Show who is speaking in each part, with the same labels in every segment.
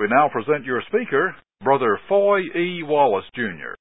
Speaker 1: We now present your speaker, Brother Foy E. Wallace, Jr.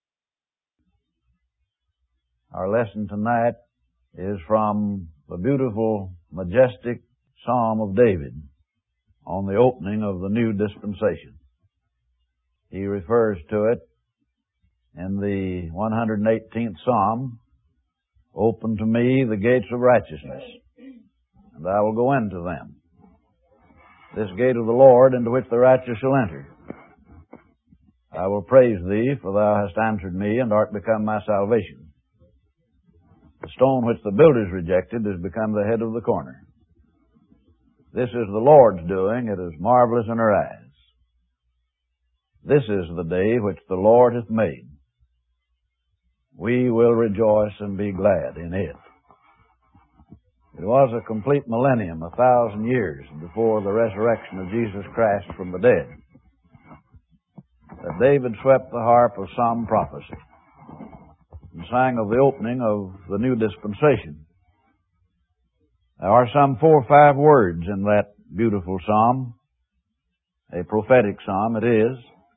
Speaker 2: Our lesson tonight is from the beautiful, majestic Psalm of David on the opening of the new dispensation. He refers to it in the 118th Psalm, "Open to me the gates of righteousness, and I will go into them. This gate of the Lord into which the righteous shall enter. I will praise thee, for thou hast answered me, and art become my salvation. The stone which the builders rejected is become the head of the corner. This is the Lord's doing, it is marvelous in our eyes. This is the day which the Lord hath made. We will rejoice and be glad in it." It was a complete millennium, 1,000 years before the resurrection of Jesus Christ from the dead, that David swept the harp of Psalm prophecy and sang of the opening of the new dispensation. There are some 4 or 5 words in that beautiful psalm, a prophetic psalm it is,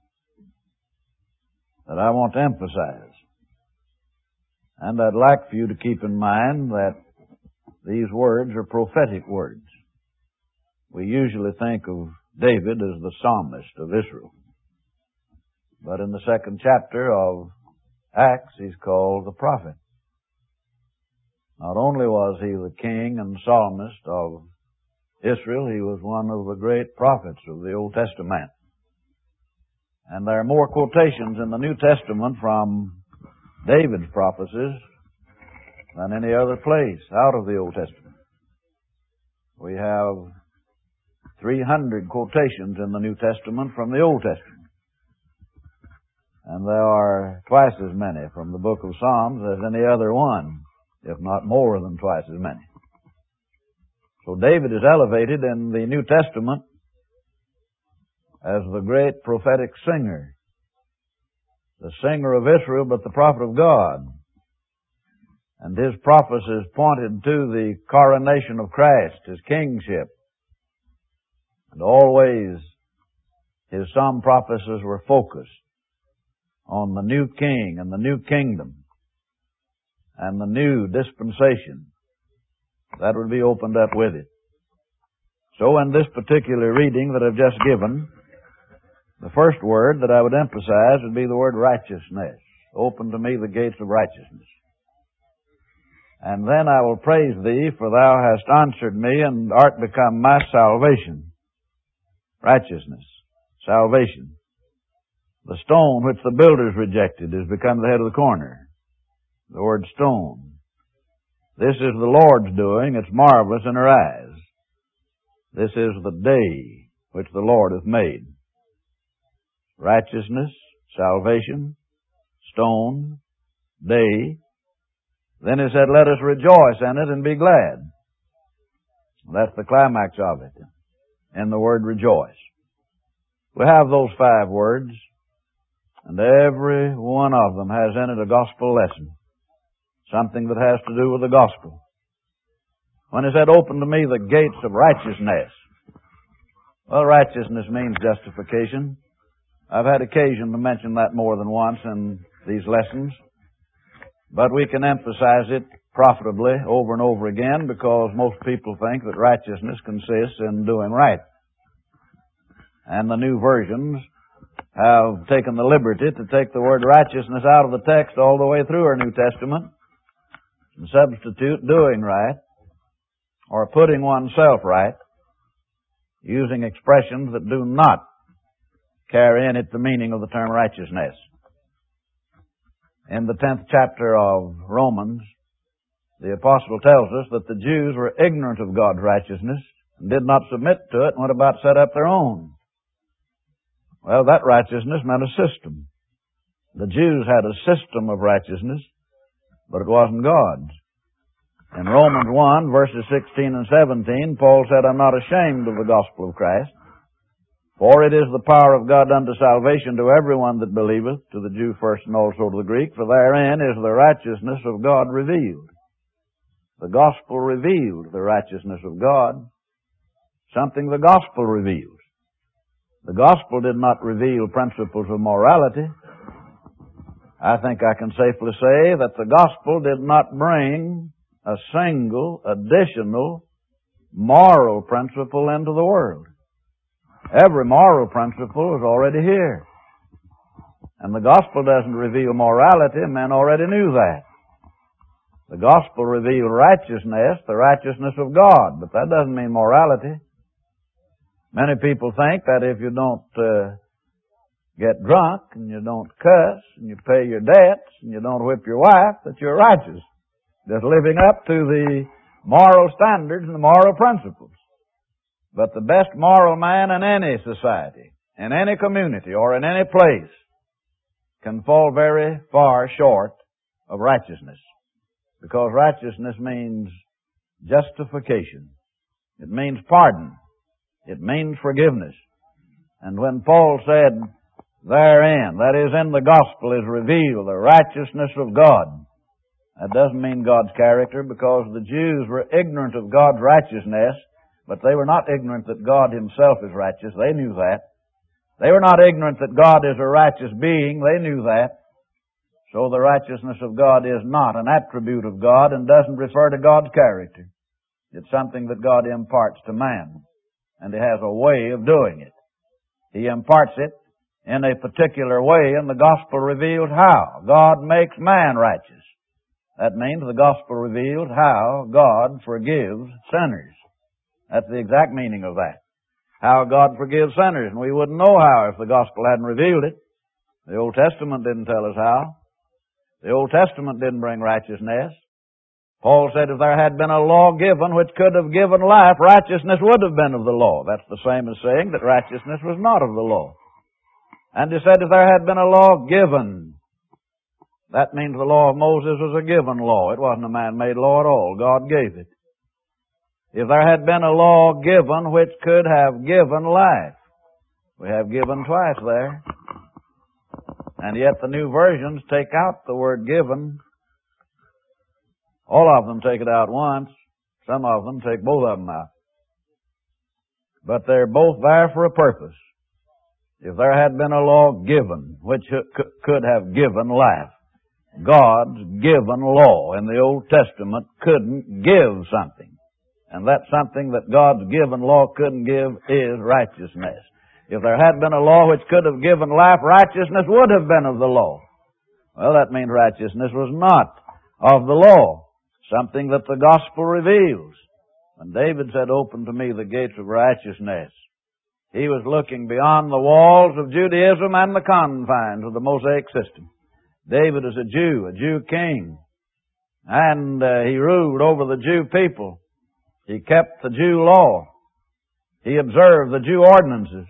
Speaker 2: that I want to emphasize. And I'd like for you to keep in mind that these words are prophetic words. We usually think of David as the psalmist of Israel. But in the 2nd chapter of Acts, he's called the prophet. Not only was he the king and psalmist of Israel, he was one of the great prophets of the Old Testament. And there are more quotations in the New Testament from David's prophecies than any other place out of the Old Testament. We have 300 quotations in the New Testament from the Old Testament. And there are twice as many from the book of Psalms as any other one, if not more than twice as many. So David is elevated in the New Testament as the great prophetic singer, the singer of Israel, but the prophet of God. And his prophecies pointed to the coronation of Christ, his kingship. And always his psalm prophecies were focused on the new king and the new kingdom and the new dispensation that would be opened up with it. So in this particular reading that I've just given, the first word that I would emphasize would be the word righteousness. Open to me the gates of righteousness. And then I will praise thee, for thou hast answered me, and art become my salvation. Righteousness, salvation. The stone which the builders rejected is become the head of the corner. The word stone. This is the Lord's doing, it's marvelous in our eyes. This is the day which the Lord hath made. Righteousness, salvation, stone, day. Then he said, let us rejoice in it and be glad. That's the climax of it, in the word rejoice. We have those 5 words, and every one of them has in it a gospel lesson, something that has to do with the gospel. When he said, open to me the gates of righteousness, well, righteousness means justification. I've had occasion to mention that more than once in these lessons. But we can emphasize it profitably over and over again because most people think that righteousness consists in doing right. And the new versions have taken the liberty to take the word righteousness out of the text all the way through our New Testament and substitute doing right or putting oneself right using expressions that do not carry in it the meaning of the term righteousness. In the 10th chapter of Romans, the apostle tells us that the Jews were ignorant of God's righteousness and did not submit to it and went about to set up their own. Well, that righteousness meant a system. The Jews had a system of righteousness, but it wasn't God's. In Romans 1, verses 16 and 17, Paul said, I'm not ashamed of the gospel of Christ, for it is the power of God unto salvation to everyone that believeth, to the Jew first and also to the Greek, for therein is the righteousness of God revealed. The gospel revealed the righteousness of God, something the gospel reveals. The gospel did not reveal principles of morality. I think I can safely say that the gospel did not bring a single additional moral principle into the world. Every moral principle is already here. And the gospel doesn't reveal morality. Men already knew that. The gospel revealed righteousness, the righteousness of God, but that doesn't mean morality. Many people think that if you don't get drunk and you don't cuss and you pay your debts and you don't whip your wife, that you're righteous. Just living up to the moral standards and the moral principles. But the best moral man in any society, in any community, or in any place can fall very far short of righteousness. Because righteousness means justification. It means pardon. It means forgiveness. And when Paul said, therein, that is in the gospel, is revealed the righteousness of God, that doesn't mean God's character, because the Jews were ignorant of God's righteousness, but they were not ignorant that God Himself is righteous. They knew that. They were not ignorant that God is a righteous being. They knew that. So the righteousness of God is not an attribute of God and doesn't refer to God's character. It's something that God imparts to man. And He has a way of doing it. He imparts it in a particular way, and the gospel reveals how God makes man righteous. That means the gospel reveals how God forgives sinners. That's the exact meaning of that. How God forgives sinners. And we wouldn't know how if the gospel hadn't revealed it. The Old Testament didn't tell us how. The Old Testament didn't bring righteousness. Paul said if there had been a law given which could have given life, righteousness would have been of the law. That's the same as saying that righteousness was not of the law. And he said if there had been a law given, that means the law of Moses was a given law. It wasn't a man-made law at all. God gave it. If there had been a law given which could have given life. We have given twice there. And yet the new versions take out the word given. All of them take it out once. Some of them take both of them out. But they're both there for a purpose. If there had been a law given which could have given life, God's given law in the Old Testament couldn't give something. And that something that God's given law couldn't give is righteousness. If there had been a law which could have given life, righteousness would have been of the law. Well, that means righteousness was not of the law. Something that the gospel reveals. When David said, open to me the gates of righteousness, he was looking beyond the walls of Judaism and the confines of the Mosaic system. David is a Jew king. And he ruled over the Jew people. He kept the Jew law. He observed the Jew ordinances,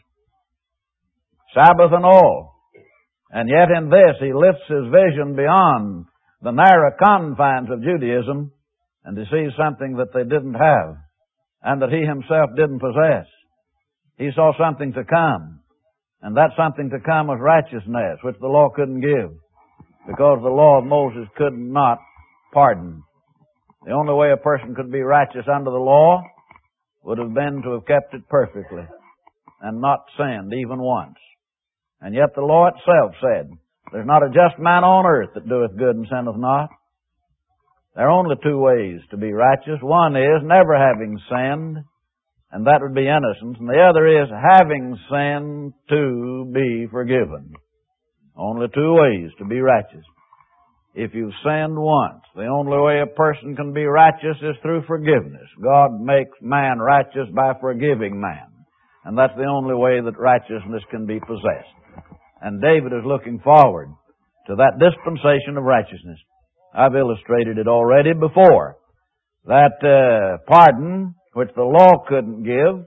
Speaker 2: Sabbath and all. And yet in this he lifts his vision beyond the narrow confines of Judaism and he sees something that they didn't have and that he himself didn't possess. He saw something to come. And that something to come was righteousness, which the law couldn't give, because the law of Moses could not pardon. The only way a person could be righteous under the law would have been to have kept it perfectly and not sinned even once. And yet the law itself said, there's not a just man on earth that doeth good and sinneth not. There are only two ways to be righteous. One is never having sinned, and that would be innocence. And the other is having sinned to be forgiven. Only two ways to be righteous. If you've sinned once, the only way a person can be righteous is through forgiveness. God makes man righteous by forgiving man. And that's the only way that righteousness can be possessed. And David is looking forward to that dispensation of righteousness. I've illustrated it already before. That pardon, which the law couldn't give,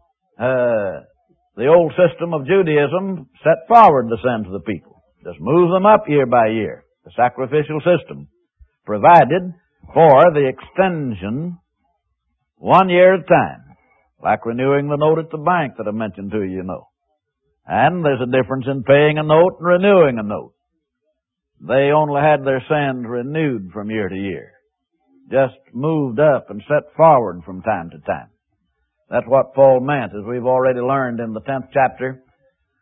Speaker 2: the old system of Judaism set forward the sins of the people. Just move them up year by year. The sacrificial system provided for the extension 1 year at a time, like renewing the note at the bank that I mentioned to you, you know. And there's a difference in paying a note and renewing a note. They only had their sins renewed from year to year, just moved up and set forward from time to time. That's what Paul meant, as we've already learned in the 10th chapter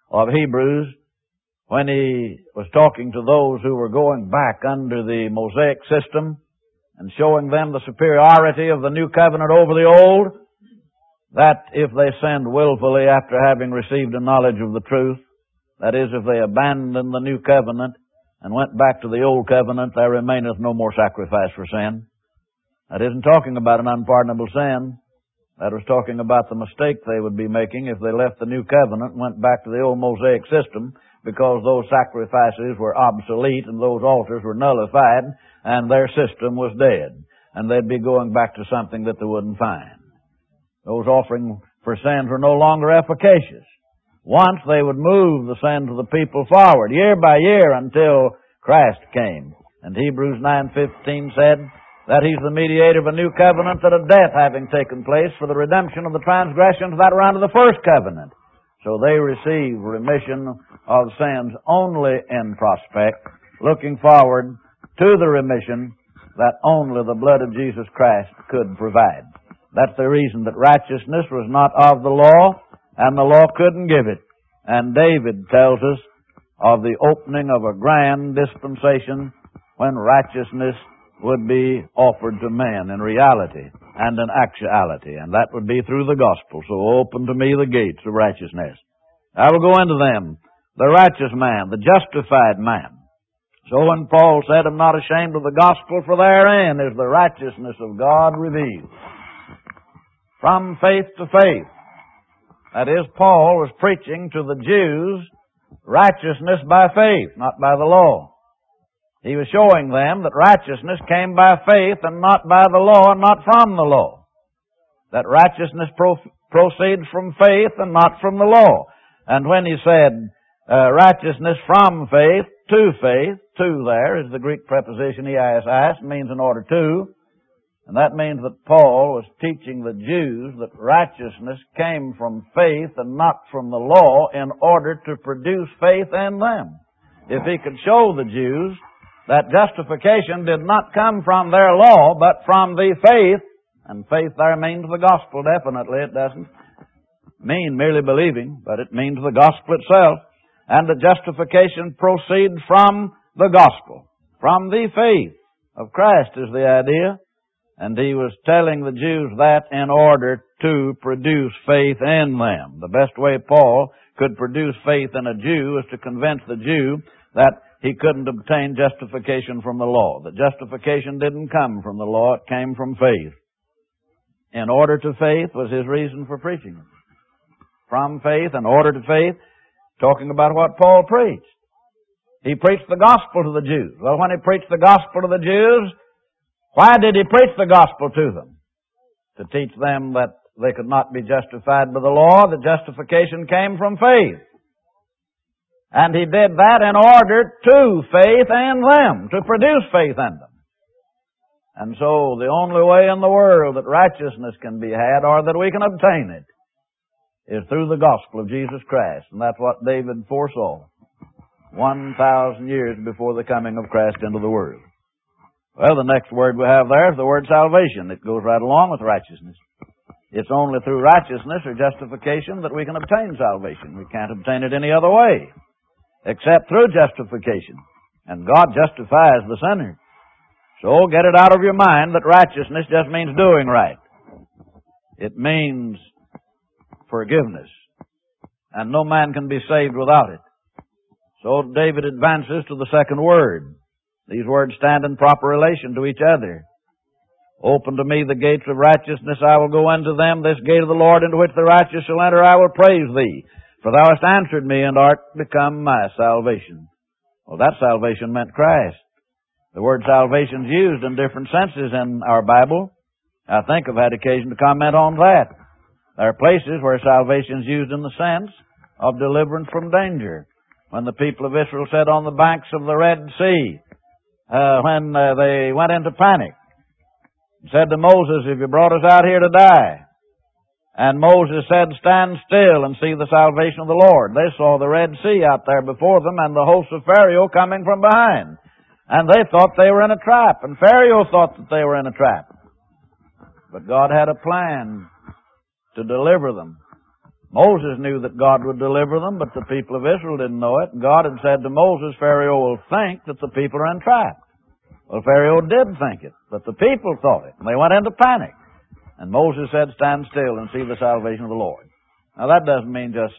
Speaker 2: of Hebrews, when he was talking to those who were going back under the Mosaic system and showing them the superiority of the new covenant over the old, that if they sinned willfully after having received a knowledge of the truth, that is, if they abandoned the new covenant and went back to the old covenant, there remaineth no more sacrifice for sin. That isn't talking about an unpardonable sin. That was talking about the mistake they would be making if they left the new covenant and went back to the old Mosaic system, because those sacrifices were obsolete and those altars were nullified and their system was dead. And they'd be going back to something that they wouldn't find. Those offerings for sins were no longer efficacious. Once they would move the sins of the people forward, year by year, until Christ came. And Hebrews 9:15 said that He's the mediator of a new covenant, that a death having taken place for the redemption of the transgressions that were under the first covenant. So they receive remission of sins only in prospect, looking forward to the remission that only the blood of Jesus Christ could provide. That's the reason that righteousness was not of the law, and the law couldn't give it. And David tells us of the opening of a grand dispensation when righteousness would be offered to men in reality and in actuality, and that would be through the gospel. So open to me the gates of righteousness. I will go into them, the righteous man, the justified man. So when Paul said, I'm not ashamed of the gospel, for therein is the righteousness of God revealed. From faith to faith. That is, Paul was preaching to the Jews righteousness by faith, not by the law. He was showing them that righteousness came by faith and not by the law and not from the law. That righteousness proceeds from faith and not from the law. And when he said righteousness from faith, to there is the Greek preposition eias, means in order to. And that means that Paul was teaching the Jews that righteousness came from faith and not from the law in order to produce faith in them. If he could show the Jews that justification did not come from their law, but from the faith, and faith there means the gospel, definitely. It doesn't mean merely believing, but it means the gospel itself. And the justification proceeds from the gospel, from the faith of Christ is the idea. And he was telling the Jews that in order to produce faith in them. The best way Paul could produce faith in a Jew is to convince the Jew that he couldn't obtain justification from the law. That justification didn't come from the law, it came from faith. In order to faith was his reason for preaching it. From faith, in order to faith, talking about what Paul preached. He preached the gospel to the Jews. Well, when he preached the gospel to the Jews, why did he preach the gospel to them? To teach them that they could not be justified by the law, that justification came from faith. And he did that in order to faith in them, to produce faith in them. And so the only way in the world that righteousness can be had, or that we can obtain it, is through the gospel of Jesus Christ. And that's what David foresaw 1,000 years before the coming of Christ into the world. Well, the next word we have there is the word salvation. It goes right along with righteousness. It's only through righteousness or justification that we can obtain salvation. We can't obtain it any other way except through justification. And God justifies the sinner. So get it out of your mind that righteousness just means doing right. It means forgiveness. And no man can be saved without it. So David advances to the second word. These words stand in proper relation to each other. Open to me the gates of righteousness, I will go into them. This gate of the Lord into which the righteous shall enter, I will praise thee. For thou hast answered me, and art become my salvation. Well, that salvation meant Christ. The word salvation is used in different senses in our Bible. I think I've had occasion to comment on that. There are places where salvation is used in the sense of deliverance from danger. When the people of Israel sat on the banks of the Red Sea, when they went into panic, said to Moses, have you brought us out here to die? And Moses said, stand still and see the salvation of the Lord. They saw the Red Sea out there before them and the host of Pharaoh coming from behind. And they thought they were in a trap, and Pharaoh thought that they were in a trap. But God had a plan to deliver them Moses knew that God would deliver them, but the people of Israel didn't know it. And God had said to Moses, Pharaoh will think that the people are entrapped. Well, Pharaoh did think it, but the people thought it, and they went into panic. And Moses said, stand still and see the salvation of the Lord. Now, that doesn't mean just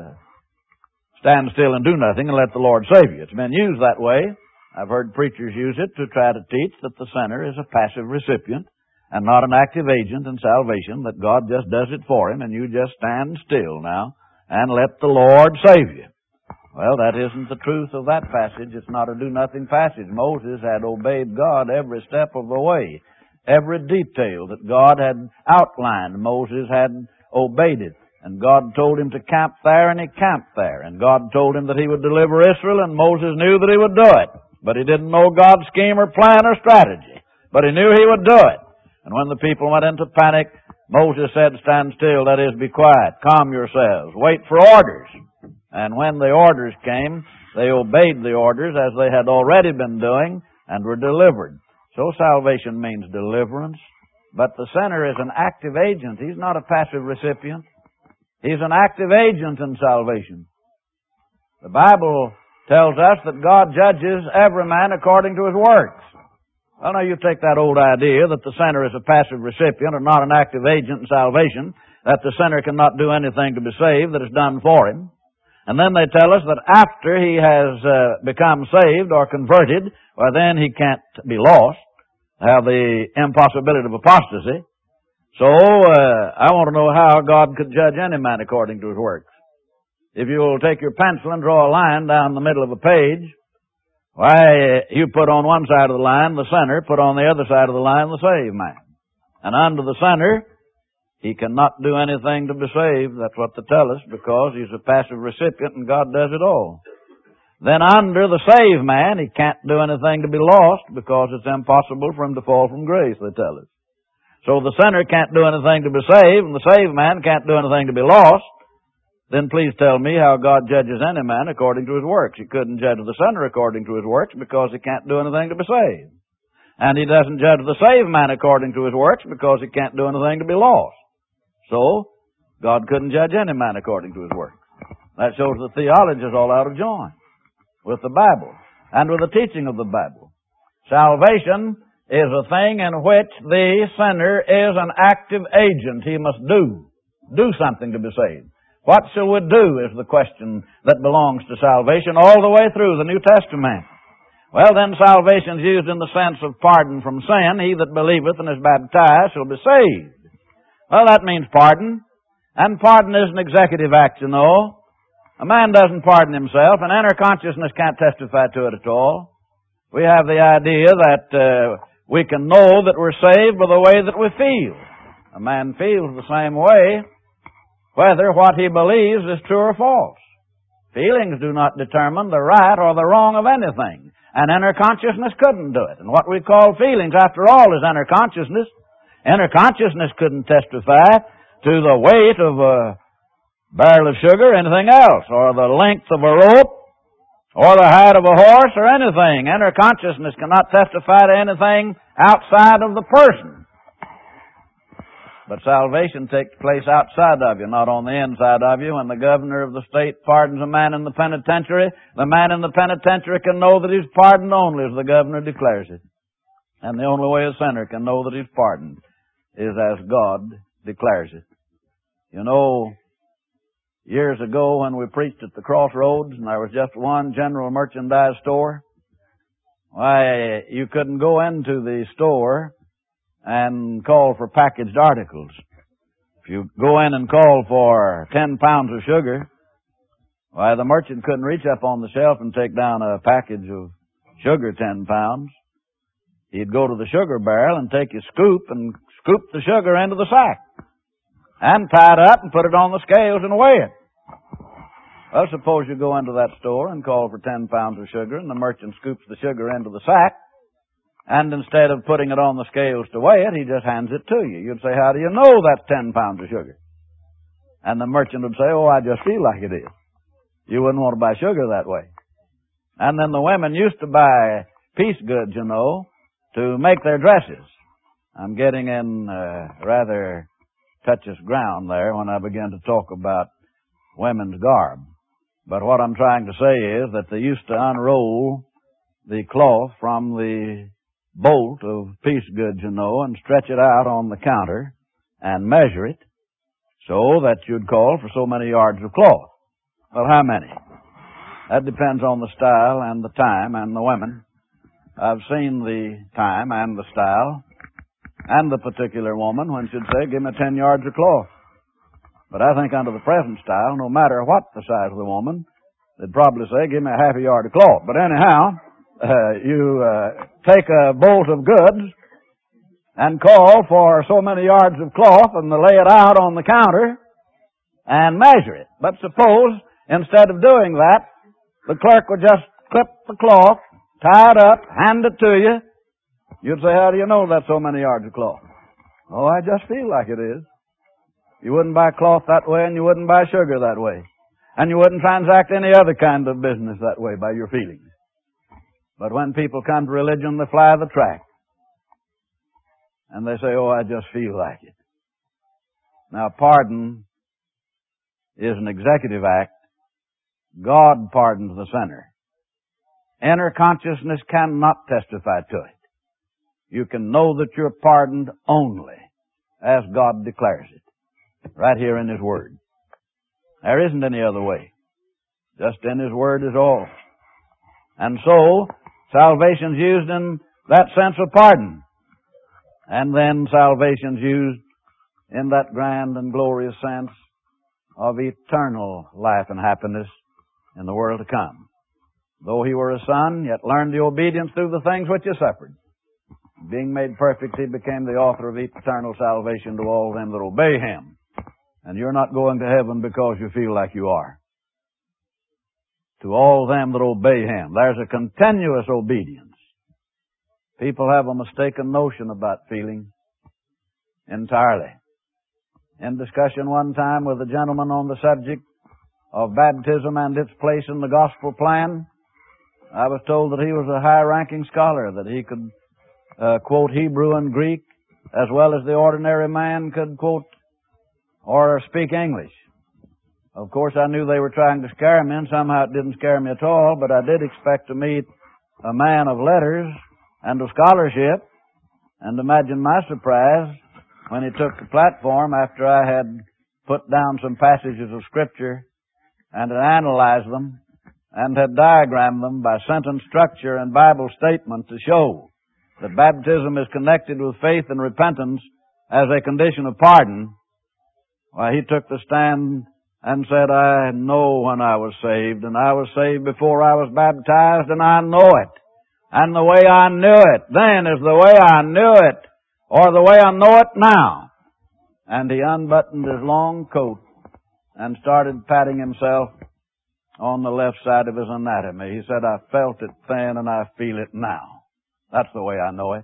Speaker 2: stand still and do nothing and let the Lord save you. It's been used that way. I've heard preachers use it to try to teach that the sinner is a passive recipient and not an active agent in salvation, that God just does it for him, and you just stand still now and let the Lord save you. Well, that isn't the truth of that passage. It's not a do-nothing passage. Moses had obeyed God every step of the way. Every detail that God had outlined, Moses had obeyed it. And God told him to camp there, and he camped there. And God told him that he would deliver Israel, and Moses knew that he would do it. But he didn't know God's scheme or plan or strategy. But he knew he would do it. And when the people went into panic, Moses said, stand still, that is, be quiet, calm yourselves, wait for orders. And when the orders came, they obeyed the orders as they had already been doing and were delivered. So salvation means deliverance. But the sinner is an active agent. He's not a passive recipient. He's an active agent in salvation. The Bible tells us that God judges every man according to his works. Well, now you take that old idea that the sinner is a passive recipient and not an active agent in salvation, that the sinner cannot do anything to be saved that is done for him. And then they tell us that after he has become saved or converted, well, then he can't be lost, have the impossibility of apostasy. So, I want to know how God could judge any man according to his works. If you will take your pencil and draw a line down the middle of a page, why, you put on one side of the line the sinner, put on the other side of the line the saved man. And under the sinner, he cannot do anything to be saved. That's what they tell us, because he's a passive recipient and God does it all. Then under the saved man, he can't do anything to be lost, because it's impossible for him to fall from grace, they tell us. So the sinner can't do anything to be saved, and the saved man can't do anything to be lost. Then please tell me how God judges any man according to his works. He couldn't judge the sinner according to his works because he can't do anything to be saved. And he doesn't judge the saved man according to his works because he can't do anything to be lost. So, God couldn't judge any man according to his works. That shows the theology is all out of joint with the Bible and with the teaching of the Bible. Salvation is a thing in which the sinner is an active agent. He must do something to be saved. What shall we do is the question that belongs to salvation all the way through the New Testament. Well, then salvation is used in the sense of pardon from sin. He that believeth and is baptized shall be saved. Well, that means pardon. And pardon is an executive act, you know. A man doesn't pardon himself, and inner consciousness can't testify to it at all. We have the idea that we can know that we're saved by the way that we feel. A man feels the same way whether what he believes is true or false. Feelings do not determine the right or the wrong of anything. And inner consciousness couldn't do it. And what we call feelings, after all, is inner consciousness. Inner consciousness couldn't testify to the weight of a barrel of sugar or anything else, or the length of a rope, or the height of a horse, or anything. Inner consciousness cannot testify to anything outside of the person. But salvation takes place outside of you, not on the inside of you. When the governor of the state pardons a man in the penitentiary, the man in the penitentiary can know that he's pardoned only as the governor declares it. And the only way a sinner can know that he's pardoned is as God declares it. You know, years ago when we preached at the Crossroads and there was just one general merchandise store, why, you couldn't go into the store and call for packaged articles. If you go in and call for 10 pounds of sugar, why, the merchant couldn't reach up on the shelf and take down a package of sugar 10 pounds. He'd go to the sugar barrel and take his scoop and scoop the sugar into the sack and tie it up and put it on the scales and weigh it. Well, suppose you go into that store and call for 10 pounds of sugar, and the merchant scoops the sugar into the sack, and instead of putting it on the scales to weigh it, he just hands it to you. You'd say, how do you know that's 10 pounds of sugar? And the merchant would say, oh, I just feel like it is. You wouldn't want to buy sugar that way. And then the women used to buy piece goods, you know, to make their dresses. I'm getting in rather touches ground there when I begin to talk about women's garb. But what I'm trying to say is that they used to unroll the cloth from the bolt of piece goods, and stretch it out on the counter and measure it so that you'd call for so many yards of cloth. Well, how many? That depends on the style and the time and the women. I've seen the time and the style and the particular woman when she'd say, give me 10 yards of cloth. But I think under the present style, no matter what the size of the woman, they'd probably say, give me a half a yard of cloth. But anyhow, you take a bolt of goods and call for so many yards of cloth and lay it out on the counter and measure it. But suppose, instead of doing that, the clerk would just clip the cloth, tie it up, hand it to you. You'd say, how do you know that's so many yards of cloth? Oh, I just feel like it is. You wouldn't buy cloth that way, and you wouldn't buy sugar that way. And you wouldn't transact any other kind of business that way by your feelings. But when people come to religion, they fly the track. And they say, oh, I just feel like it. Now, pardon is an executive act. God pardons the sinner. Inner consciousness cannot testify to it. You can know that you're pardoned only as God declares it, right here in His Word. There isn't any other way. Just in His Word is all. And so, salvation's used in that sense of pardon. And then salvation's used in that grand and glorious sense of eternal life and happiness in the world to come. Though He were a son, yet learned the obedience through the things which He suffered. Being made perfect, He became the author of eternal salvation to all them that obey Him. And you're not going to heaven because you feel like you are. To all them that obey Him. There's a continuous obedience. People have a mistaken notion about feeling entirely. In discussion one time with a gentleman on the subject of baptism and its place in the gospel plan, I was told that he was a high-ranking scholar, that he could quote Hebrew and Greek as well as the ordinary man could quote or speak English. Of course, I knew they were trying to scare me, and somehow it didn't scare me at all, but I did expect to meet a man of letters and of scholarship, and imagine my surprise when he took the platform after I had put down some passages of Scripture and had analyzed them and had diagrammed them by sentence structure and Bible statement to show that baptism is connected with faith and repentance as a condition of pardon. Why, he took the stand and said, I know when I was saved, and I was saved before I was baptized, and I know it. And the way I knew it then is the way I knew it, or the way I know it now. And he unbuttoned his long coat and started patting himself on the left side of his anatomy. He said, I felt it then and I feel it now. That's the way I know it.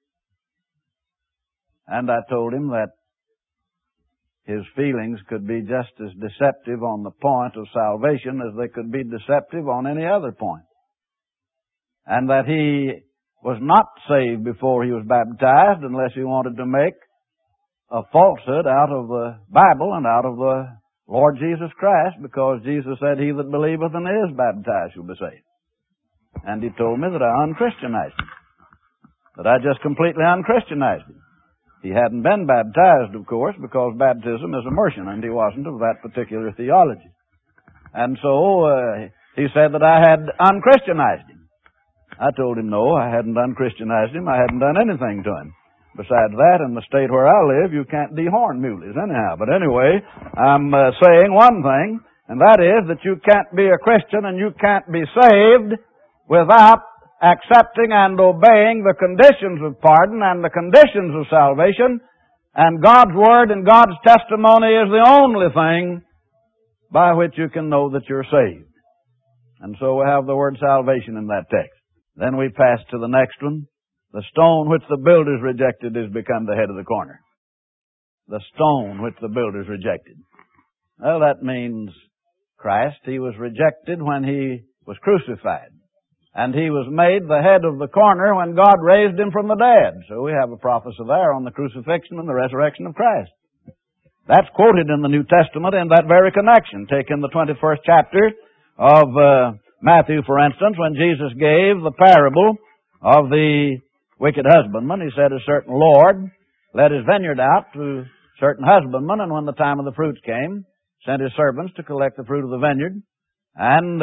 Speaker 2: And I told him that his feelings could be just as deceptive on the point of salvation as they could be deceptive on any other point. And that he was not saved before he was baptized unless he wanted to make a falsehood out of the Bible and out of the Lord Jesus Christ, because Jesus said, he that believeth and is baptized shall be saved. And he told me that I unchristianized him, that I just completely unchristianized him. He hadn't been baptized, of course, because baptism is immersion, and he wasn't of that particular theology. And so he said that I had unchristianized him. I told him, no, I hadn't unchristianized him. I hadn't done anything to him. Besides that, in the state where I live, you can't dehorn muleys anyhow. But anyway, I'm saying one thing, and that is that you can't be a Christian and you can't be saved without accepting and obeying the conditions of pardon and the conditions of salvation. And God's Word and God's testimony is the only thing by which you can know that you're saved. And so we have the word salvation in that text. Then we pass to the next one. The stone which the builders rejected is become the head of the corner. The stone which the builders rejected. Well, that means Christ. He was rejected when He was crucified. And He was made the head of the corner when God raised Him from the dead. So we have a prophecy there on the crucifixion and the resurrection of Christ. That's quoted in the New Testament in that very connection. Take in the 21st chapter of Matthew, for instance, when Jesus gave the parable of the wicked husbandman. He said, a certain Lord let his vineyard out to certain husbandmen, and when the time of the fruits came, sent his servants to collect the fruit of the vineyard. And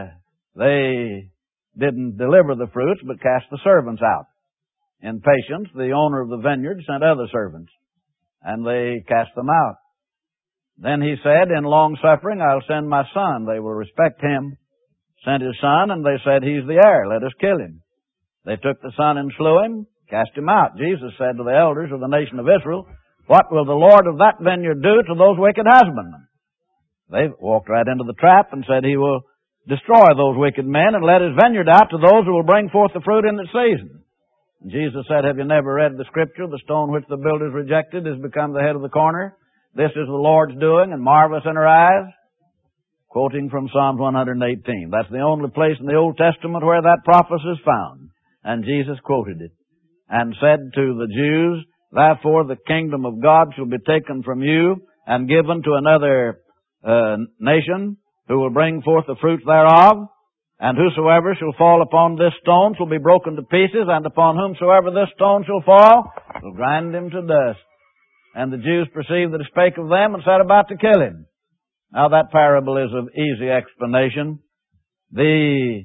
Speaker 2: they didn't deliver the fruits, but cast the servants out. In patience, the owner of the vineyard sent other servants, and they cast them out. Then he said, in long suffering, I'll send my son. They will respect him. Sent his son, and they said, he's the heir. Let us kill him. They took the son and slew him, cast him out. Jesus said to the elders of the nation of Israel, what will the Lord of that vineyard do to those wicked husbandmen? They walked right into the trap and said, he will destroy those wicked men and let his vineyard out to those who will bring forth the fruit in its season. And Jesus said, have you never read the scripture? The stone which the builders rejected has become the head of the corner. This is the Lord's doing and marvelous in our eyes. Quoting from Psalms 118. That's the only place in the Old Testament where that prophecy is found. And Jesus quoted it and said to the Jews, therefore the kingdom of God shall be taken from you and given to another nation who will bring forth the fruits thereof. And whosoever shall fall upon this stone shall be broken to pieces, and upon whomsoever this stone shall fall, shall grind him to dust. And the Jews perceived that he spake of them, and set about to kill him. Now that parable is of easy explanation. The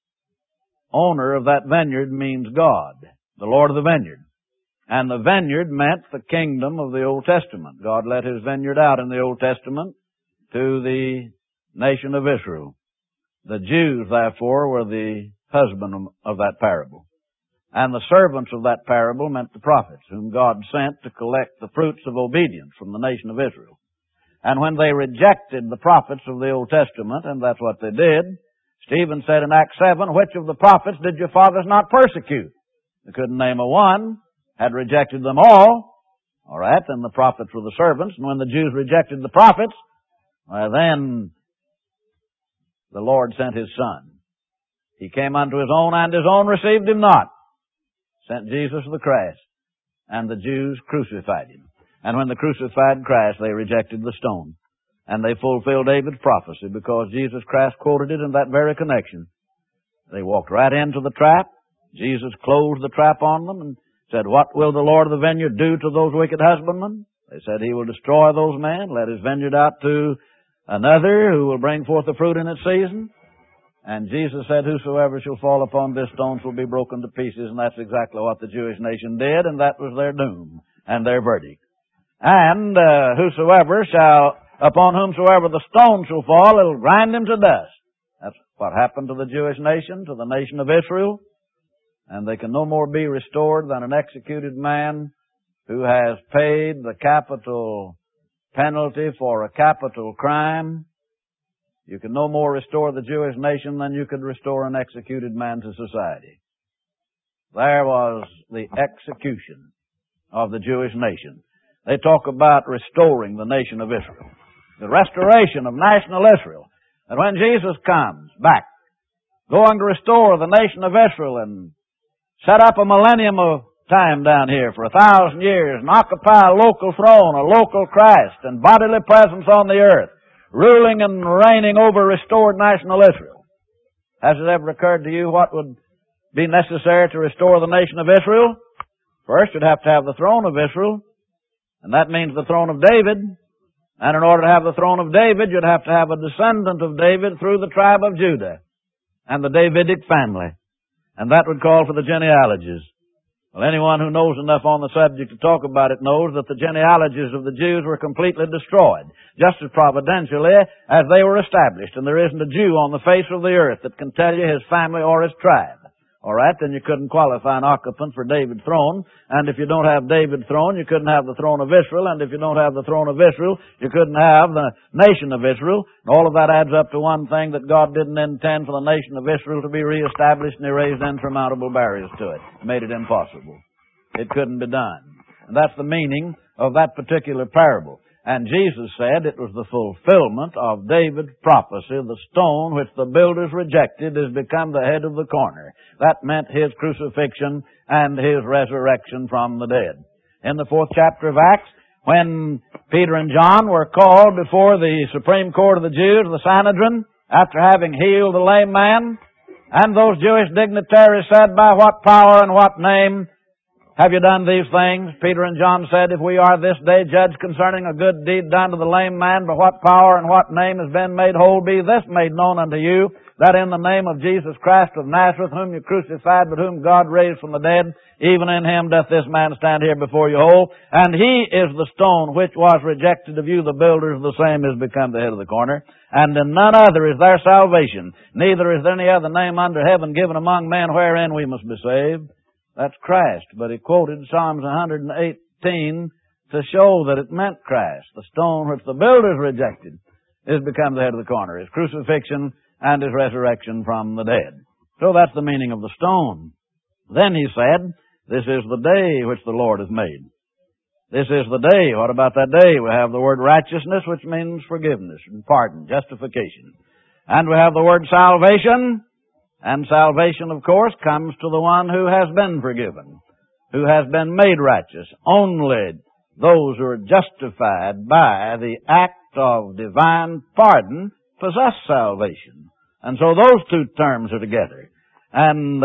Speaker 2: owner of that vineyard means God, the Lord of the vineyard. And the vineyard meant the kingdom of the Old Testament. God let his vineyard out in the Old Testament to the nation of Israel. The Jews, therefore, were the husband of that parable. And the servants of that parable meant the prophets, whom God sent to collect the fruits of obedience from the nation of Israel. And when they rejected the prophets of the Old Testament, and that's what they did, Stephen said in Acts 7, which of the prophets did your fathers not persecute? They couldn't name a one, had rejected them all. All right, then the prophets were the servants, and when the Jews rejected the prophets, then the Lord sent His Son. He came unto His own, and His own received Him not. Sent Jesus to the cross, and the Jews crucified Him. And when they crucified Christ, they rejected the stone. And they fulfilled David's prophecy because Jesus Christ quoted it in that very connection. They walked right into the trap. Jesus closed the trap on them and said, what will the Lord of the vineyard do to those wicked husbandmen? They said, He will destroy those men, let His vineyard out to another who will bring forth the fruit in its season. And Jesus said, whosoever shall fall upon this stone shall be broken to pieces. And that's exactly what the Jewish nation did, and that was their doom and their verdict. And upon whomsoever the stone shall fall, it'll grind him to dust. That's what happened to the Jewish nation, to the nation of Israel. And they can no more be restored than an executed man who has paid the capital penalty for a capital crime. You can no more restore the Jewish nation than you could restore an executed man to society. There was the execution of the Jewish nation. They talk about restoring the nation of Israel. The restoration of national Israel. And when Jesus comes back, going to restore the nation of Israel and set up a millennium of time down here for 1,000 years and occupy a local throne, a local Christ, and bodily presence on the earth, ruling and reigning over restored national Israel. Has it ever occurred to you what would be necessary to restore the nation of Israel? First, you'd have to have the throne of Israel, and that means the throne of David. And in order to have the throne of David, you'd have to have a descendant of David through the tribe of Judah and the Davidic family. And that would call for the genealogies. Well, anyone who knows enough on the subject to talk about it knows that the genealogies of the Jews were completely destroyed, just as providentially as they were established. And there isn't a Jew on the face of the earth that can tell you his family or his tribe. All right, then you couldn't qualify an occupant for David's throne. And if you don't have David's throne, you couldn't have the throne of Israel. And if you don't have the throne of Israel, you couldn't have the nation of Israel. And all of that adds up to one thing, that God didn't intend for the nation of Israel to be reestablished, and He raised insurmountable barriers to it. Made it impossible. It couldn't be done. And that's the meaning of that particular parable. And Jesus said it was the fulfillment of David's prophecy. The stone which the builders rejected has become the head of the corner. That meant His crucifixion and His resurrection from the dead. In the 4th chapter of Acts, when Peter and John were called before the Supreme Court of the Jews, the Sanhedrin, after having healed the lame man, and those Jewish dignitaries said, "By what power and what name have you done these things?" Peter and John said, "If we are this day judged concerning a good deed done to the lame man, by what power and what name has been made whole, be this made known unto you, that in the name of Jesus Christ of Nazareth, whom you crucified, but whom God raised from the dead, even in him doth this man stand here before you whole. And he is the stone which was rejected of you, the builders, the same is become the head of the corner. And in none other is there salvation, neither is there any other name under heaven given among men wherein we must be saved." That's Christ. But he quoted Psalms 118 to show that it meant Christ. The stone which the builders rejected is become the head of the corner. His crucifixion and his resurrection from the dead. So that's the meaning of the stone. Then he said, "This is the day which the Lord has made." This is the day. What about that day? We have the word righteousness, which means forgiveness and pardon, justification. And we have the word salvation. And salvation, of course, comes to the one who has been forgiven, who has been made righteous. Only those who are justified by the act of divine pardon possess salvation. And so those two terms are together. And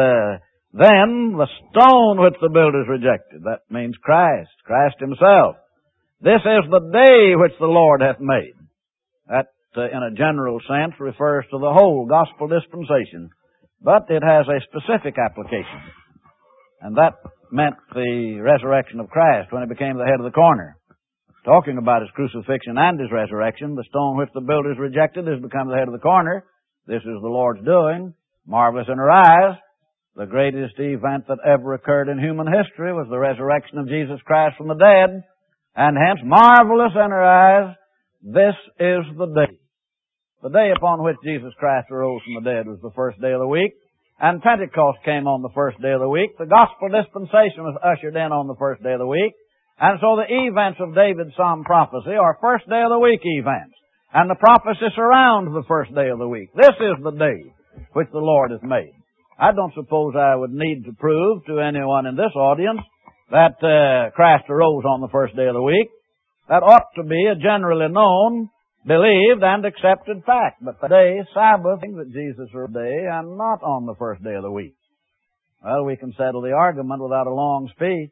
Speaker 2: then the stone which the builders rejected, that means Christ, Christ himself. This is the day which the Lord hath made. That, in a general sense, refers to the whole gospel dispensation. But it has a specific application. And that meant the resurrection of Christ when he became the head of the corner. Talking about his crucifixion and his resurrection, the stone which the builders rejected has become the head of the corner. This is the Lord's doing, marvelous in our eyes. The greatest event that ever occurred in human history was the resurrection of Jesus Christ from the dead. And hence, marvelous in our eyes, this is the day. The day upon which Jesus Christ arose from the dead was the first day of the week. And Pentecost came on the first day of the week. The gospel dispensation was ushered in on the first day of the week. And so the events of David's Psalm prophecy are first day of the week events. And the prophecy surrounds the first day of the week. This is the day which the Lord has made. I don't suppose I would need to prove to anyone in this audience that Christ arose on the first day of the week. That ought to be a generally known, believed, and accepted fact. But the day, Sabbath, that Jesus arose day and not on the first day of the week. Well, we can settle the argument without a long speech.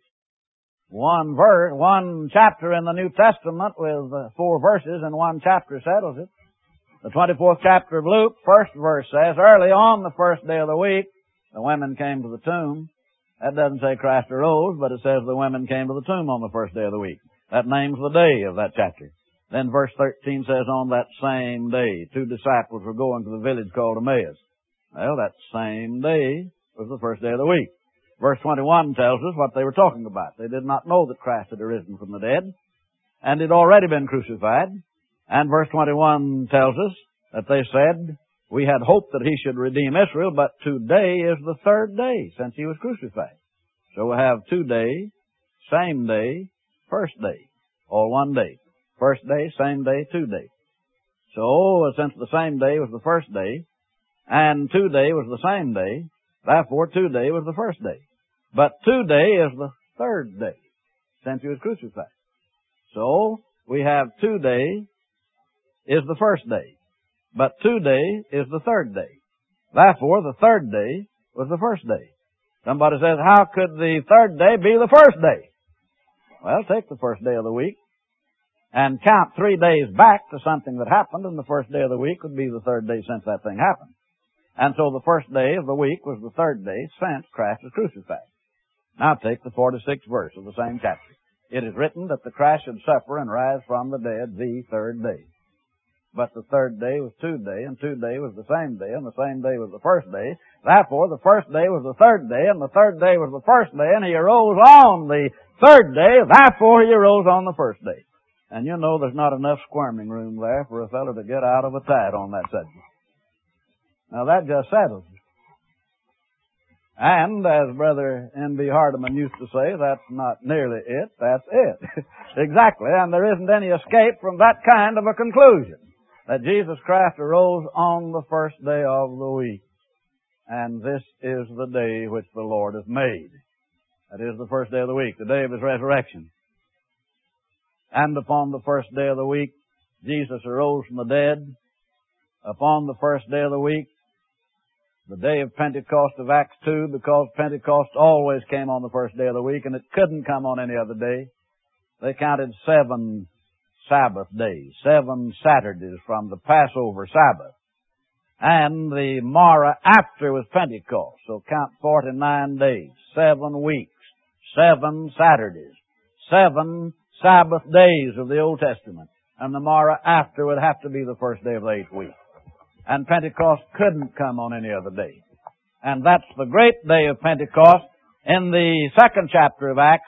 Speaker 2: One chapter in the New Testament with 4 verses and one chapter settles it. The 24th chapter of Luke, first verse says, "Early on the first day of the week, the women came to the tomb." That doesn't say Christ arose, but it says the women came to the tomb on the first day of the week. That names the day of that chapter. Then verse 13 says, "On that same day, 2 disciples were going to the village called Emmaus." Well, that same day was the first day of the week. Verse 21 tells us what they were talking about. They did not know that Christ had arisen from the dead, and had already been crucified. And verse 21 tells us that they said, "We had hoped that he should redeem Israel, but today is the 3rd day since he was crucified." So we have 2 days, same day, first day, all one day. First day, same day, 2 days. So, since the same day was the first day, and 2 day was the same day, therefore 2 day was the first day. But 2 day is the 3rd day since he was crucified. So, we have 2 day is the first day. But 2 day is the 3rd day. Therefore, the 3rd day was the first day. Somebody says, how could the 3rd day be the first day? Well, take the first day of the week and count 3 days back to something that happened, and the first day of the week would be the 3rd day since that thing happened. And so the first day of the week was the 3rd day since Christ was crucified. Now take the 46th verse of the same chapter. "It is written that the Christ should suffer and rise from the dead the 3rd day." But the 3rd day was 2 day, and 2 day was the same day, and the same day was the first day. Therefore, the first day was the 3rd day, and the 3rd day was the first day, and he arose on the 3rd day, therefore he arose on the first day. And you know there's not enough squirming room there for a fellow to get out of a tide on that subject. Now that just settles it. And, as Brother N.B. Hardeman used to say, that's not nearly it, that's it. Exactly, and there isn't any escape from that kind of a conclusion. That Jesus Christ arose on the first day of the week. And this is the day which the Lord has made. That is the first day of the week, the day of his resurrection. And upon the first day of the week, Jesus arose from the dead. Upon the first day of the week, the day of Pentecost of Acts 2, because Pentecost always came on the first day of the week, and it couldn't come on any other day. They counted 7 Sabbath days, 7 Saturdays from the Passover Sabbath. And the morrow after was Pentecost, so count 49 days, 7 weeks, 7 Saturdays, 7 Sabbath days of the Old Testament. And the morrow after would have to be the first day of the 8th week. And Pentecost couldn't come on any other day. And that's the great day of Pentecost in the 2nd chapter of Acts,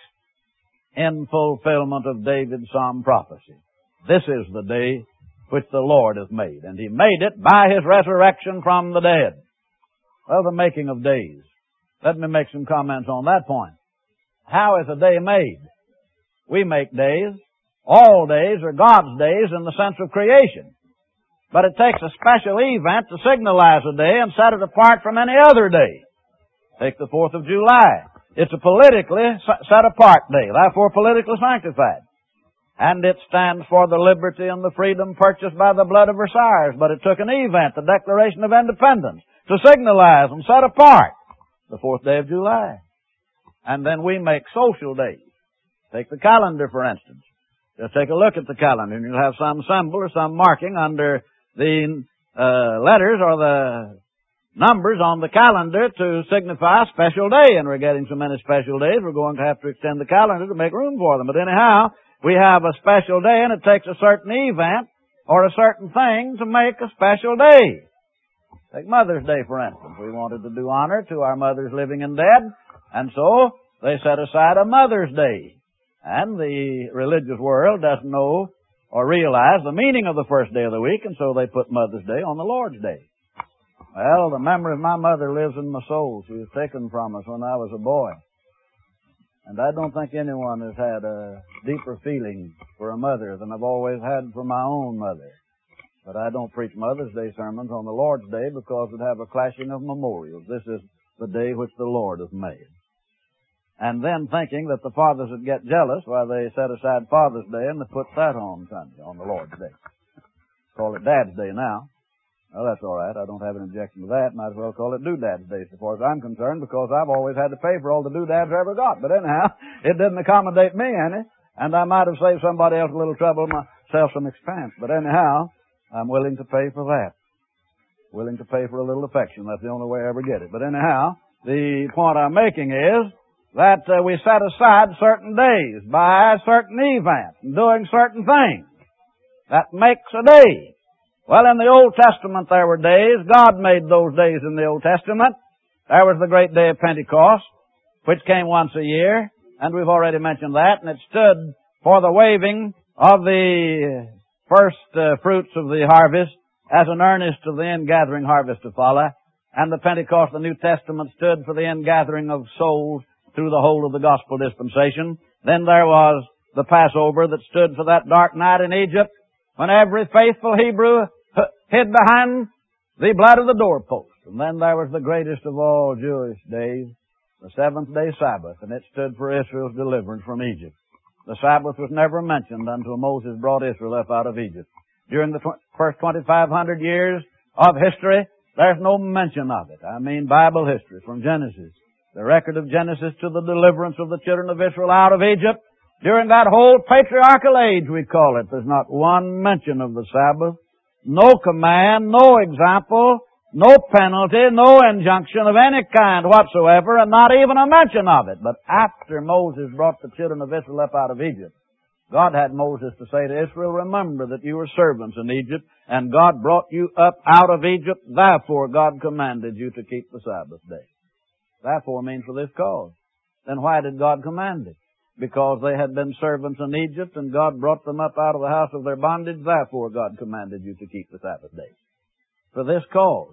Speaker 2: in fulfillment of David's Psalm prophecy. This is the day which the Lord has made. And He made it by His resurrection from the dead. Well, the making of days. Let me make some comments on that point. How is a day made? We make days. All days are God's days in the sense of creation. But it takes a special event to signalize a day and set it apart from any other day. Take the 4th of July. It's a politically set apart day, therefore politically sanctified. And it stands for the liberty and the freedom purchased by the blood of Versailles. But it took an event, the Declaration of Independence, to signalize and set apart the 4th day of July. And then we make social days. Take the calendar, for instance. Just take a look at the calendar, and you'll have some symbol or some marking under the letters or the numbers on the calendar to signify a special day. And we're getting so many special days, we're going to have to extend the calendar to make room for them. But anyhow, we have a special day, and it takes a certain event or a certain thing to make a special day. Take Mother's Day, for instance. We wanted to do honor to our mothers living and dead, and so they set aside a Mother's Day. And the religious world doesn't know or realize the meaning of the first day of the week, and so they put Mother's Day on the Lord's Day. Well, the memory of my mother lives in my soul. She was taken from us when I was a boy. And I don't think anyone has had a deeper feeling for a mother than I've always had for my own mother. But I don't preach Mother's Day sermons on the Lord's Day because it have a clashing of memorials. This is the day which the Lord has made. And then thinking that the fathers would get jealous, why they set aside Father's Day and they put that on Sunday, on the Lord's Day. Call it Dad's Day now. Well, that's all right. I don't have an objection to that. Might as well call it Doodad's Day as far as I'm concerned, because I've always had to pay for all the doodads I ever got. But anyhow, it didn't accommodate me any, and I might have saved somebody else a little trouble, myself some expense. But anyhow, I'm willing to pay for that. Willing to pay for a little affection. That's the only way I ever get it. But anyhow, the point I'm making is that we set aside certain days by certain events and doing certain things. That makes a day. Well, in the Old Testament there were days. God made those days in the Old Testament. There was the great day of Pentecost, which came once a year, and we've already mentioned that, and it stood for the waving of the first fruits of the harvest as an earnest of the ingathering harvest to follow. And the Pentecost of the New Testament stood for the ingathering of souls through the whole of the gospel dispensation. Then there was the Passover that stood for that dark night in Egypt, when every faithful Hebrew hid behind the blood of the doorpost. And then there was the greatest of all Jewish days, the seventh-day Sabbath, and it stood for Israel's deliverance from Egypt. The Sabbath was never mentioned until Moses brought Israel up out of Egypt. During the first 2,500 years of history, there's no mention of it. I mean Bible history, from Genesis, the record of Genesis to the deliverance of the children of Israel out of Egypt. During that whole patriarchal age, we call it, there's not one mention of the Sabbath, no command, no example, no penalty, no injunction of any kind whatsoever, and not even a mention of it. But after Moses brought the children of Israel up out of Egypt, God had Moses to say to Israel, remember that you were servants in Egypt, and God brought you up out of Egypt, therefore God commanded you to keep the Sabbath day. Therefore means for this cause. Then why did God command it? Because they had been servants in Egypt, and God brought them up out of the house of their bondage, therefore God commanded you to keep the Sabbath day. For this cause.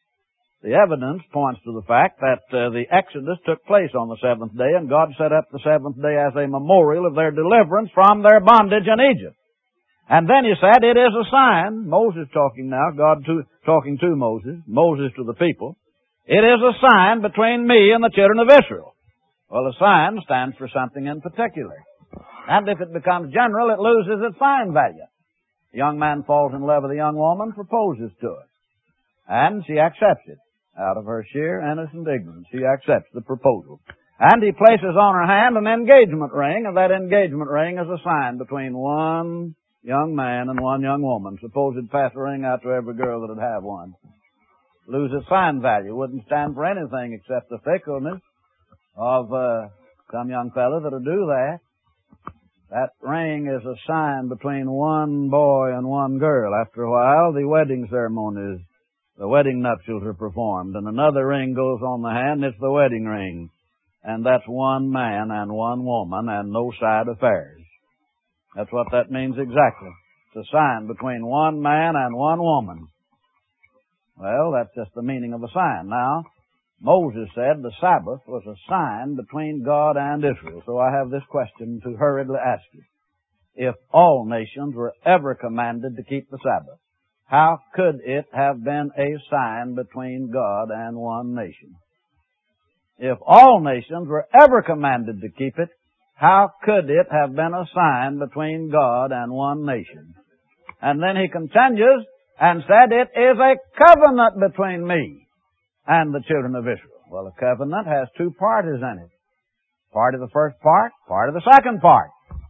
Speaker 2: The evidence points to the fact that the Exodus took place on the seventh day, and God set up the seventh day as a memorial of their deliverance from their bondage in Egypt. And then He said, it is a sign, Moses talking now, God talking to Moses, Moses to the people, it is a sign between me and the children of Israel. Well, a sign stands for something in particular. And if it becomes general, it loses its sign value. The young man falls in love with a young woman, proposes to her. And she accepts it. Out of her sheer innocent ignorance, she accepts the proposal. And he places on her hand an engagement ring, and that engagement ring is a sign between one young man and one young woman. Suppose he'd pass a ring out to every girl that'd have one. Lose its sign value. Wouldn't stand for anything except the fickleness of some young fella that'll do that. That ring is a sign between one boy and one girl. After a while, the wedding ceremonies, the wedding nuptials are performed, and another ring goes on the hand. It's the wedding ring. And that's one man and one woman and no side affairs. That's what that means exactly. It's a sign between one man and one woman. Well, that's just the meaning of a sign. Now, Moses said the Sabbath was a sign between God and Israel. So I have this question to hurriedly ask you. If all nations were ever commanded to keep the Sabbath, how could it have been a sign between God and one nation? If all nations were ever commanded to keep it, how could it have been a sign between God and one nation? And then he continues and said, it is a covenant between me and the children of Israel. Well, a covenant has two parties in it. Part of the first part, part of the second part.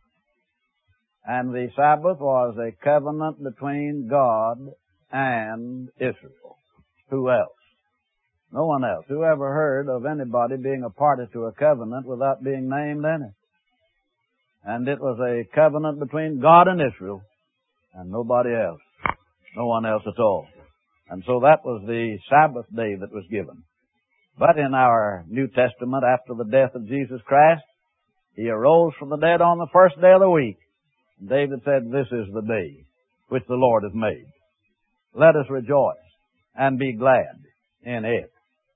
Speaker 2: And the Sabbath was a covenant between God and Israel. Who else? No one else. Who ever heard of anybody being a party to a covenant without being named in it? And it was a covenant between God and Israel and nobody else. No one else at all. And so that was the Sabbath day that was given. But in our New Testament, after the death of Jesus Christ, He arose from the dead on the first day of the week. And David said, this is the day which the Lord hath made. Let us rejoice and be glad in it.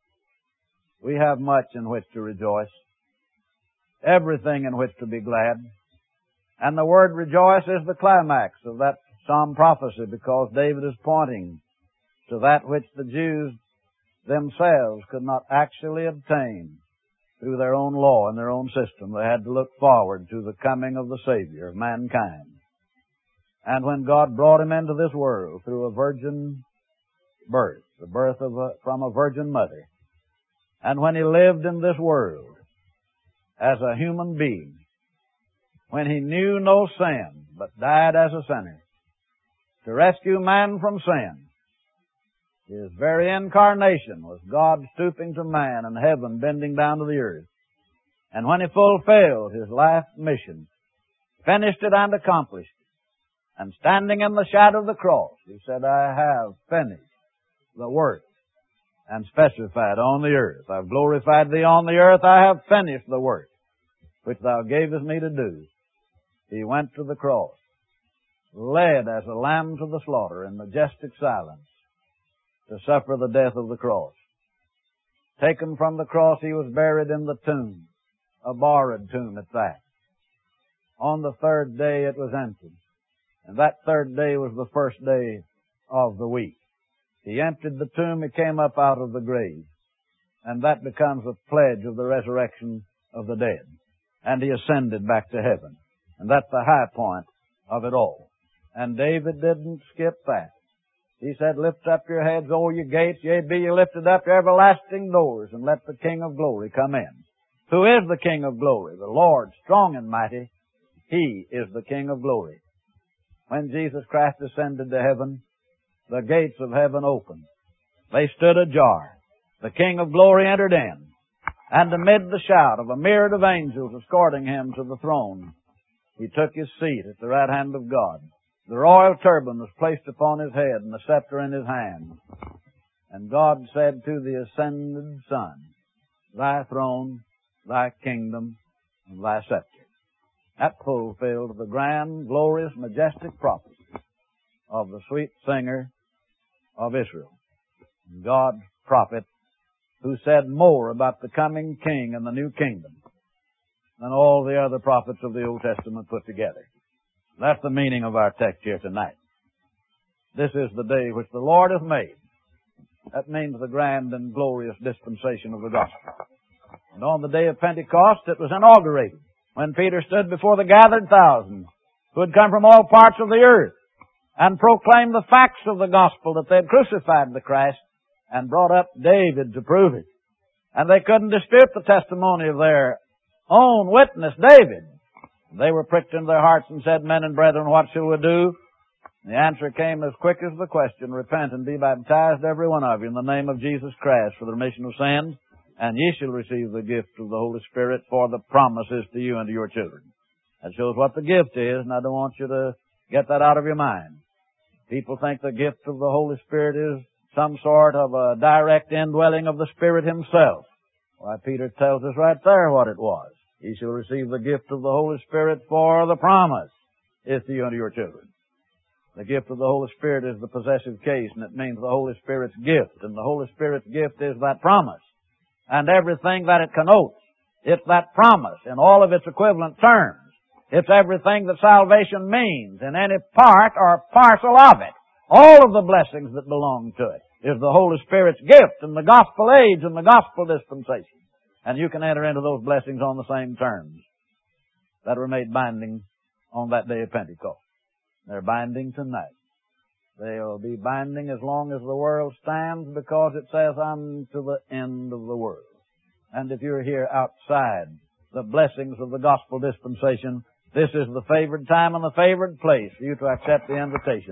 Speaker 2: We have much in which to rejoice, everything in which to be glad. And the word rejoice is the climax of that Psalm prophecy, because David is pointing to that which the Jews themselves could not actually obtain through their own law and their own system. They had to look forward to the coming of the Savior of mankind. And when God brought Him into this world through a virgin birth, the birth from a virgin mother, and when He lived in this world as a human being, when He knew no sin, but died as a sinner, to rescue man from sin, His very incarnation was God stooping to man and heaven bending down to the earth. And when He fulfilled His life mission, finished it and accomplished it, and standing in the shadow of the cross, He said, I have finished the work, and specified on the earth. I've glorified Thee on the earth. I have finished the work which Thou gavest me to do. He went to the cross, led as a lamb to the slaughter in majestic silence, to suffer the death of the cross. Taken from the cross, He was buried in the tomb, a borrowed tomb at that. On the third day it was emptied, and that third day was the first day of the week. He emptied the tomb, He came up out of the grave, and that becomes a pledge of the resurrection of the dead. And He ascended back to heaven, and that's the high point of it all. And David didn't skip that. He said, lift up your heads, O ye gates, yea, be ye lifted up, your everlasting doors, and let the King of glory come in. Who is the King of glory? The Lord, strong and mighty. He is the King of glory. When Jesus Christ ascended to heaven, the gates of heaven opened. They stood ajar. The King of glory entered in, and amid the shout of a myriad of angels escorting Him to the throne, He took His seat at the right hand of God. The royal turban was placed upon His head and the scepter in His hand. And God said to the ascended Son, Thy throne, Thy kingdom, and Thy scepter. That fulfilled the grand, glorious, majestic prophecy of the sweet singer of Israel, God's prophet, who said more about the coming King and the new kingdom than all the other prophets of the Old Testament put together. That's the meaning of our text here tonight. This is the day which the Lord hath made. That means the grand and glorious dispensation of the gospel. And on the day of Pentecost, it was inaugurated. when Peter stood before the gathered thousands who had come from all parts of the earth and proclaimed the facts of the gospel that they had crucified the Christ and brought up David to prove it. And they couldn't dispute the testimony of their own witness, David. They were pricked into their hearts and said, Men and brethren, what shall we do? The answer came as quick as the question, Repent and be baptized, every one of you, in the name of Jesus Christ for the remission of sins, and ye shall receive the gift of the Holy Spirit, for the promises to you and to your children. That shows what the gift is, and I don't want you to get that out of your mind. People think the gift of the Holy Spirit is some sort of a direct indwelling of the Spirit Himself. Why, Peter tells us right there what it was. Ye shall receive the gift of the Holy Spirit, for the promise is to you and to your children. The gift of the Holy Spirit is the possessive case, and it means the Holy Spirit's gift. And the Holy Spirit's gift is that promise. And everything that it connotes, it's that promise in all of its equivalent terms. It's everything that salvation means in any part or parcel of it. All of the blessings that belong to it is the Holy Spirit's gift in the gospel age and the gospel dispensation. And you can enter into those blessings on the same terms that were made binding on that day of Pentecost. They're binding tonight. They'll be binding as long as the world stands, because it says unto the end of the world. And if you're here outside the blessings of the gospel dispensation, this is the favored time and the favored place for you to accept the invitation.